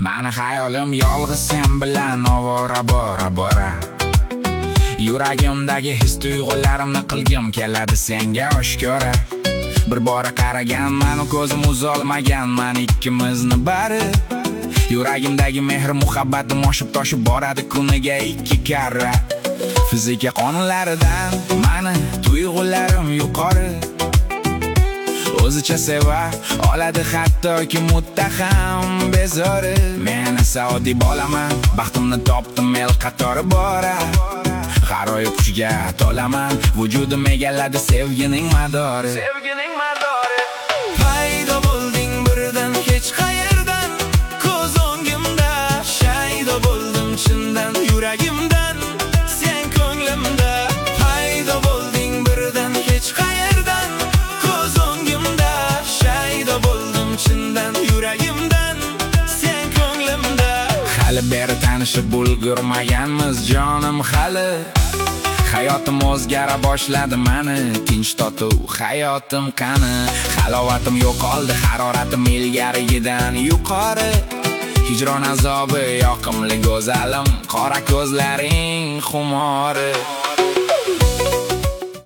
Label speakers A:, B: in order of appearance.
A: Mani hayolim yolg'iz sen bilan ovora bora Yuragimdagi his-tuyg'ularimni qilgim keladi senga oshkora. Bir bora qaraganman, ko'zim uzolmaganman ikkimizni bari. Yuragimdagi mehr muhabbatim oshib-toshib boradi kuniga 2 karra. Fizika qonunlaridan mani tuyg'ularim yuqori. O'zicha sevar oladi hattoki muttaham bezori. Men saodiy bolaman, baxtimni topdim el qatori bora. G'aroyib qushga to'laman, vujudim egalladi sevgining madori.
B: Paydo bo'lding birdan hech qayerdan, ko'z o'ngimda shaydo bo'ldim chindan yuragimdan, sen ko'nglimda. Paydo bo'lding birdan hech qayerdan, ko'z o'ngimda shaydo bo'ldim chindan yuragimdan, sen ko'nglimda.
A: Hali beri tanishib ulgurmaganmiz jonim hali. Hayotim o'zgara boshladi mani, tinch totuv hayotim qani. Halovatim yo'qoldi, haroratim ilgarigidan yuqori. Hijron azobi yoqimli go'zalim, qora ko'zlaring xumori.